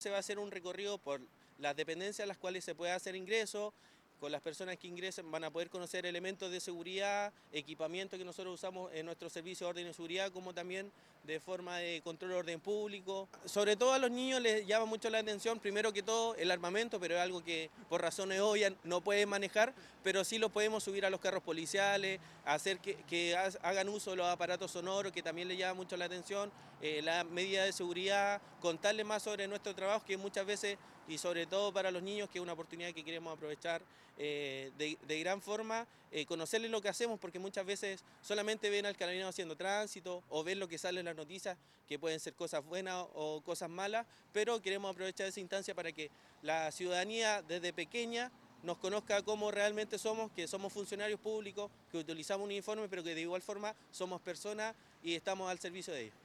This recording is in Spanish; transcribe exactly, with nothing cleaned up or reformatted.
Se va a hacer un recorrido por las dependencias a las cuales se puede hacer ingreso. Con las personas que ingresen van a poder conocer elementos de seguridad, equipamiento que nosotros usamos en nuestro servicio de orden y seguridad, como también de forma de control de orden público. Sobre todo a los niños les llama mucho la atención, primero que todo, el armamento, pero es algo que por razones obvias no pueden manejar, pero sí lo podemos subir a los carros policiales, hacer que, que hagan uso de los aparatos sonoros, que también les llama mucho la atención, eh, las medidas de seguridad, contarles más sobre nuestro trabajo, que muchas veces, y sobre todo para los niños, que es una oportunidad que queremos aprovechar eh, de, de gran forma, eh, conocerles lo que hacemos, porque muchas veces solamente ven al carabinero haciendo tránsito o ven lo que sale en las noticias, que pueden ser cosas buenas o cosas malas, pero queremos aprovechar esa instancia para que la ciudadanía desde pequeña nos conozca cómo realmente somos, que somos funcionarios públicos, que utilizamos un uniforme, pero que de igual forma somos personas y estamos al servicio de ellos.